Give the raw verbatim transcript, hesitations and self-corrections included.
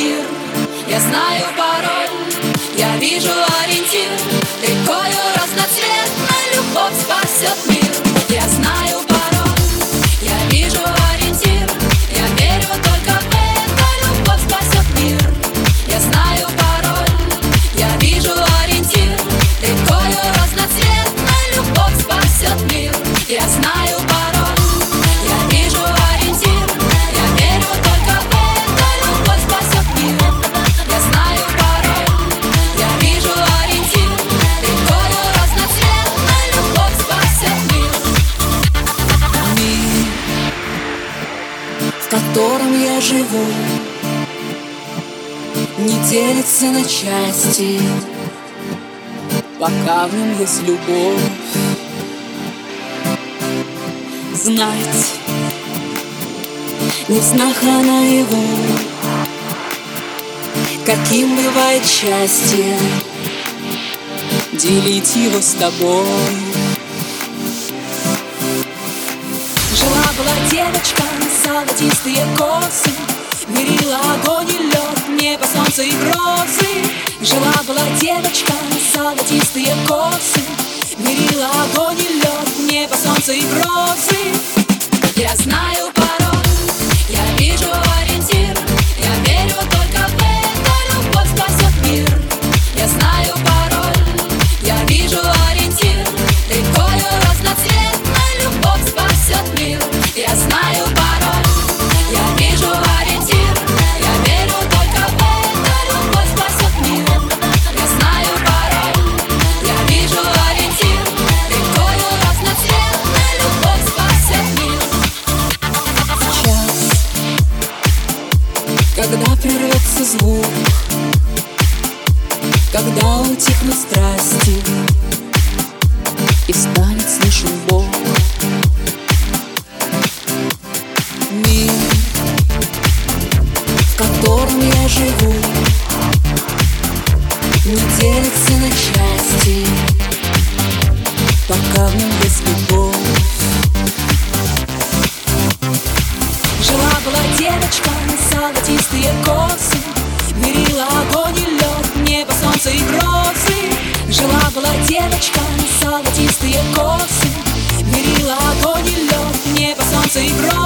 мир. Я знаю пароль, я вижу ориентир. Рекою разноцветной любовь спасет мир. Я знаю пароль, я вижу ориентир. Я верю только в это, любовь спасет мир. Я знаю пароль, я вижу ориентир. Рекою разноцветной любовь спасет мир. Я знаю пароль, я вижу ориентир. Я верю только в это, любовь спасет мир. Я знаю пароль, я вижу ориентир. Рекою разноцветной любовь спасет мир. Мир, в котором я живу, не делится на части, пока в нем есть любовь. Знать не в снах, а наяву, каким бывает счастье, делить его с тобой. Жила-была девочка, золотистые косы, мерила огонь и лед, небо, солнце и грозы. Жила-была девочка, золотистые косы, мерила огонь и лед, небо, солнце и грозы. Я знаю пароль, я вижу ориентир. Я верю только в это, любовь спасет мир. Я знаю пароль, я вижу ориентир. Рекою разноцветной любовь спасет мир. Я знаю пароль, я вижу ориентир. Я верю только в это, любовь спасет мир. Я знаю пароль, я вижу ориентир. Рекою разноцветной любовь спасет мир. Сейчас, когда прервется звук, когда утихнут страсти и станет слышен Бог, мир, в котором я живу, не делится на части, пока в нем есть любовь. Жила-была девочка, золотистые косы, мерила огонь и лед, небо, солнце и грозы. Жила-была девочка, золотистые косы, мерила огонь и лед, небо, солнце и грозы.